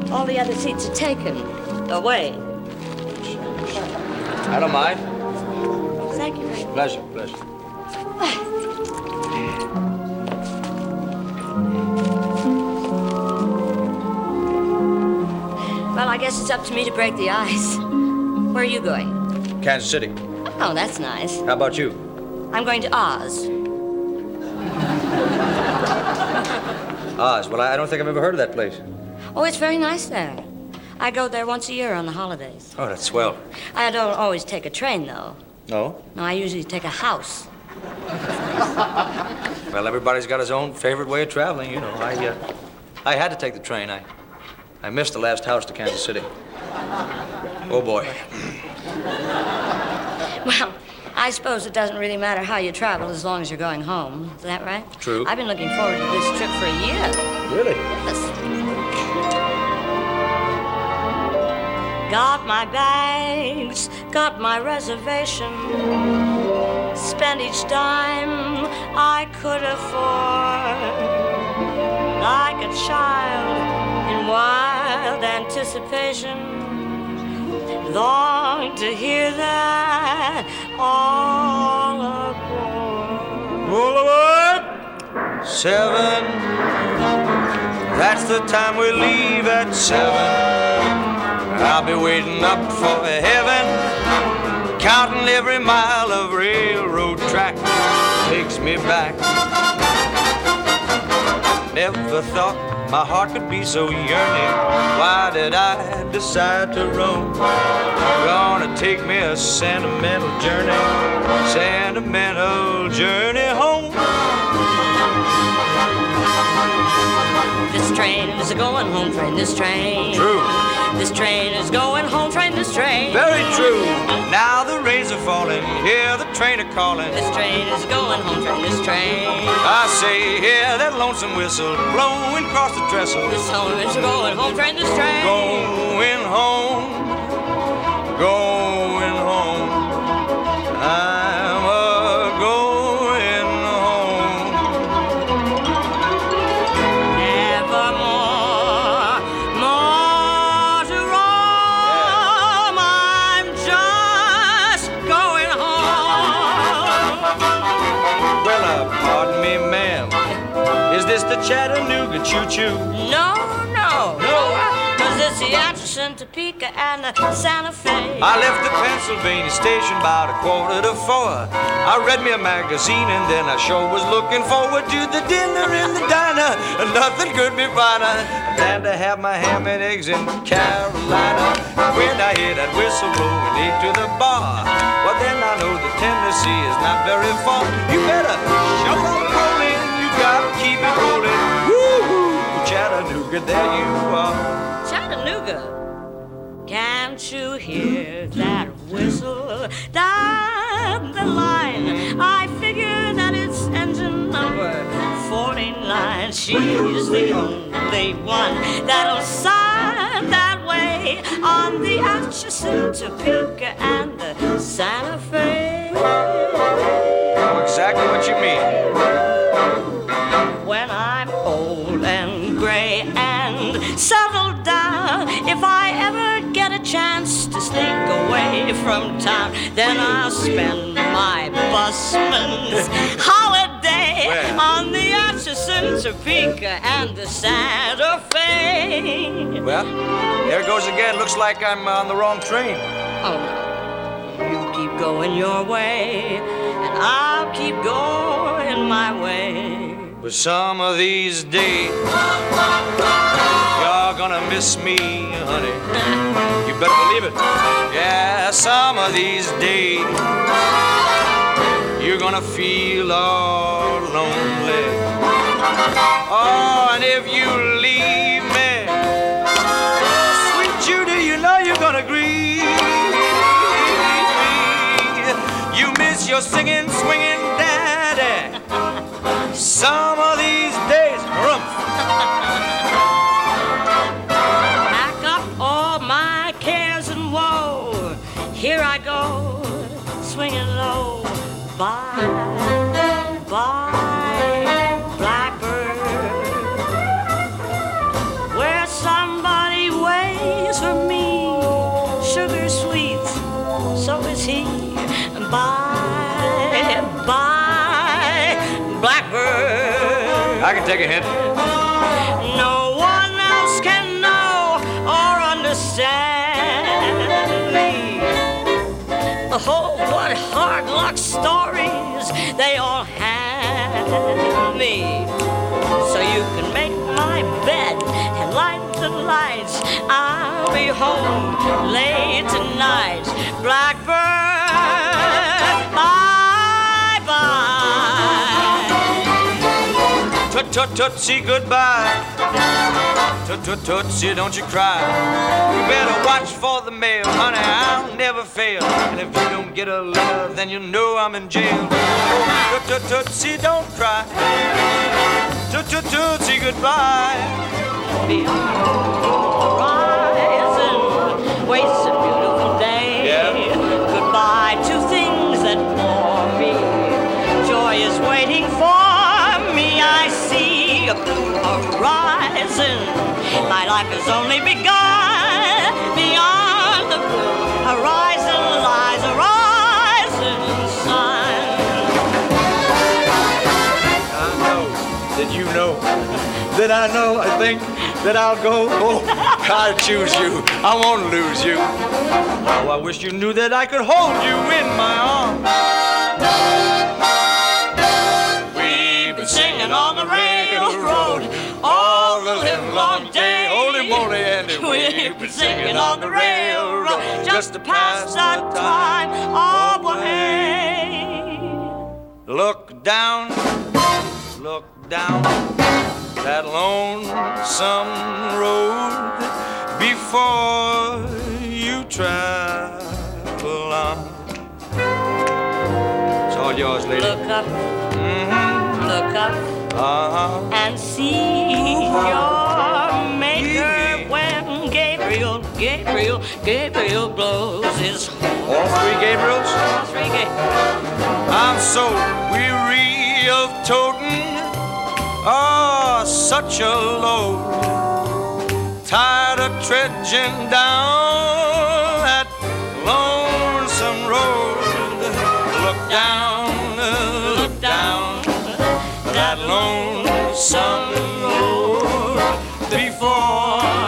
All the other seats are taken. Away. I don't mind. Thank you very much. Pleasure, pleasure. Well, I guess it's up to me to break the ice. Where are you going? Kansas City. Oh, that's nice. How about you? I'm going to Oz. Oz. Well, I don't think I've ever heard of that place. Oh, it's very nice there. I go there once a year on the holidays. Oh, that's swell. I don't always take a train, though. No? No, I usually take a house. Well, everybody's got his own favorite way of traveling, you know. I had to take the train. I missed the last house to Kansas City. Oh, boy. Well, I suppose it doesn't really matter how you travel as long as you're going home. Is that right? True. I've been looking forward to this trip for a year. Really? Yes. Got my bags, got my reservation. Spent each dime I could afford. Like a child in wild anticipation. Long to hear that all aboard. All aboard! 7. That's the time we leave at 7. I'll be waiting up for heaven, counting every mile of railroad track takes me back. Never thought my heart could be so yearning. Why did I decide to roam? Gonna take me a sentimental journey home. This train is going home, train, this train. True. This train is going home, train, this train. Very true. Now the rains are falling, hear the train a calling. This train is going home, train, this train. I say, hear that lonesome whistle blowing across the trestle. This home is going home, train, this train. Going home, going home. I'm a-going home. Nevermore, more to roam. I'm just going home. Well, pardon me, ma'am. Is this the Chattanooga choo-choo? No, no. No. Cause it's the Atchison, Topeka, and the Santa Fe. I left the Pennsylvania station about 3:45. I read me a magazine and then I sure was looking forward to the dinner in the diner. And nothing could be finer than to have my ham and eggs in Carolina. When I hear that whistle blowing neat to the bar, well then I know that Tennessee is not very far. You better show up rolling, you gotta keep it rolling. Woo-hoo, Chattanooga, there you are. Chattanooga. Can't you hear that whistle down the line? I figure that it's engine number 49. She's the only one that'll sign that way on the Atchison, Topeka, and the Santa Fe. Know exactly what you mean. When I'm old and gray and settled down, if I ever get a chance to sneak away from town, then I'll spend my busman's holiday on the Atchison, Topeka, and the Santa Fe. Well, there goes again. Looks like I'm on the wrong train. Oh, no. You keep going your way, and I'll keep going my way. But some of these days, you're gonna miss me, honey. You better believe it. Yeah, some of these days, you're gonna feel all lonely. Oh, and if you leave me, sweet Judy, you know you're gonna grieve me. You miss your singing, swinging daddy. Some of these days, rumph. Pack up all my cares and woe. Here I go, swinging low. Bye, bye, blackbird. Where's somebody take a hint? No one else can know or understand me. Oh, what hard luck stories they all hand me. So you can make my bed and light the lights. I'll be home late tonight. Blackbird, bye-bye. Tut-tut-tootsie, goodbye. Tut-tut-tootsie, don't you cry. You better watch for the mail, honey, I'll never fail. And if you don't get a letter, then you know I'm in jail. Tut-tut-tootsie, don't cry. Tut-tut-tootsie, goodbye. Horizon waits a beautiful day. Yeah. Goodbye to things that bore me. Joy is waiting for me. I see a blue horizon. My life has only begun. Beyond the blue horizon lies a rising sun. I know that you know that I know. I think that I'll go. Oh, I choose you. I won't lose you. Oh, I wish you knew that I could hold you in my arms. We've been singing on the railroad all the livelong day. Holy moly, and We've been singing on the railroad just to pass the time away. Look down that lonesome road before you travel on. It's all yours, lady. Look up, look up, Uh-huh. and see your maker when Gabriel blows his horn. All three Gabriels? All three I'm so weary of toting such a load. Tired of trudging down that lonesome road. Look down that lonesome road before